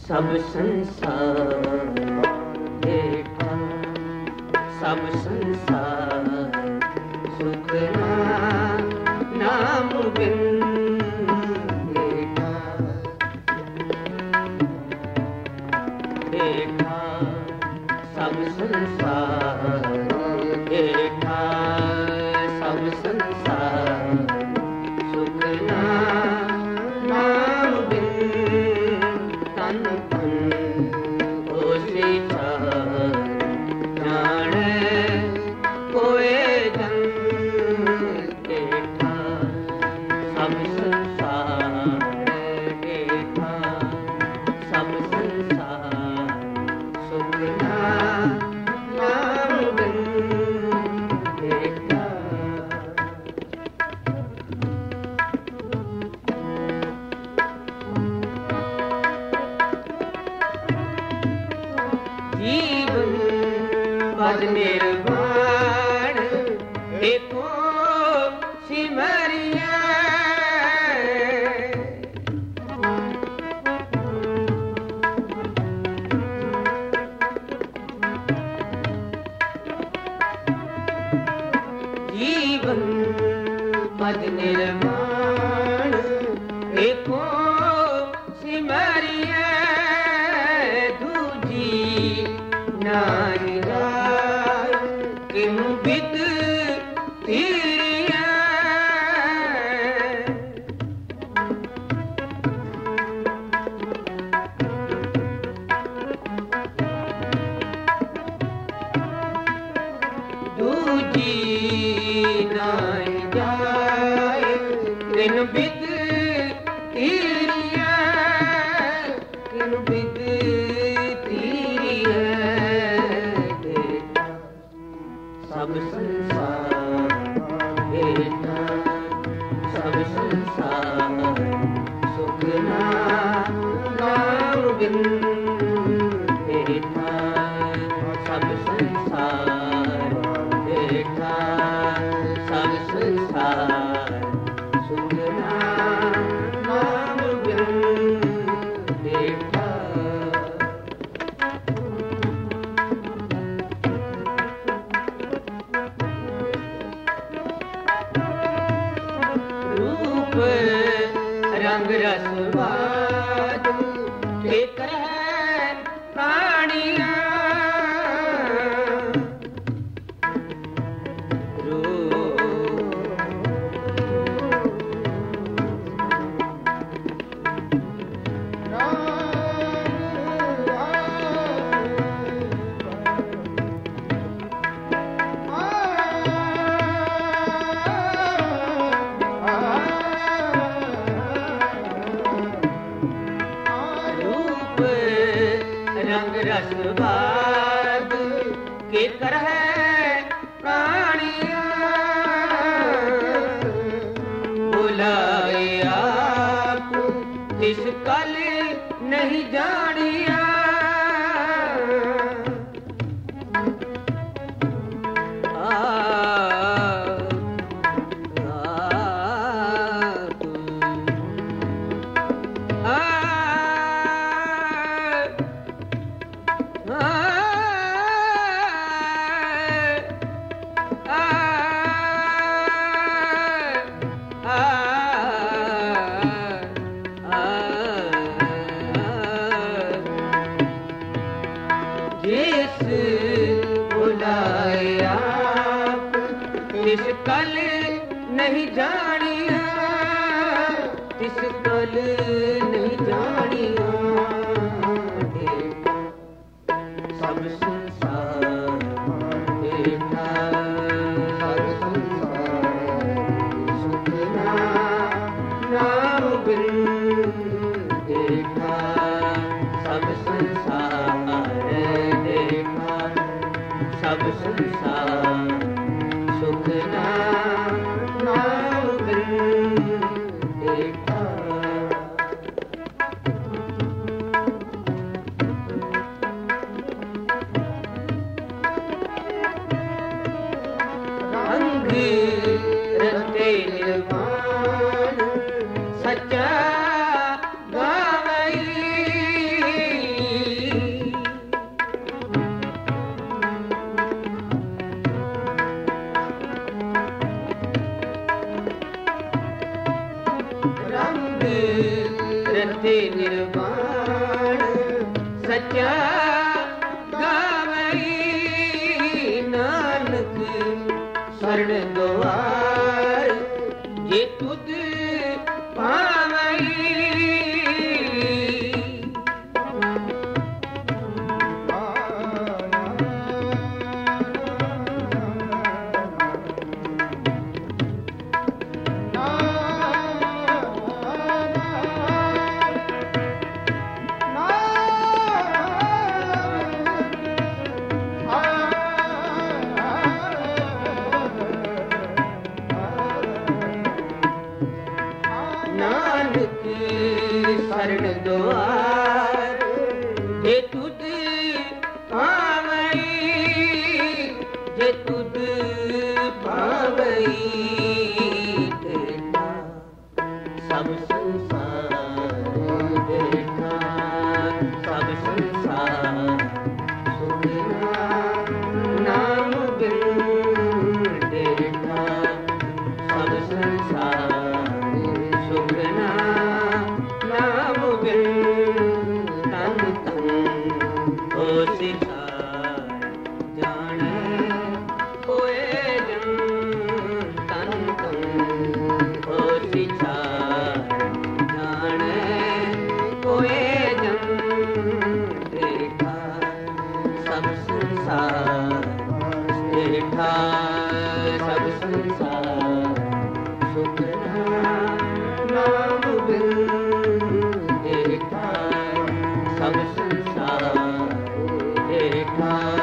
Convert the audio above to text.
सब संसार देखा, सब संसार सुख नाम बिन देखा, देखा सब संसार देखा, सब संसार सुख नाम बिन तन तन होसी जान कोए जन देखा, सब संसार देखा, सब संसार सुख नाम बिन देखा। जीवन पद निर्वाण एको सिमरिया, जीवन पद निर्वाण एको सिमरिया, दूजी नाई राय किनु बिद तीरिया, दूजी नाई जाय किनु बिद तीरिया, किनु बिद तीरिया, देखा सब संसार देखा, सब संसार सुख नाम बिन देखा, सब संसार देखा, सब संसार सुख नाम बिन देखा। रूप रंग रसवाद एक है प्राणिया, रंग रसवाद के कर है प्राणिया, बुलाए आप जिस कल नहीं जानिया, जिस बुलाए आप जिस कल नहीं जानिया, जिस कल नहीं जानिया, देखा सब संसार देखा, सब संसार सुख नाम बिन देखा, सब संसार देखा, सब संसार सुख नाम बिन देखा। अंग रते निर्वाण सच्चा गावई, जे तुद भावई जे तुद भावई देखा सब संसार देखा सब संसार सुख नाम बिन देखा सब संसार सुख नाम बिन तन तन होशियार जाने कोए जन तन तन होशियार जाने कोए जन देखा सब संसार देखा सब संसार सुख नाम बिन देखा सब संसार देखा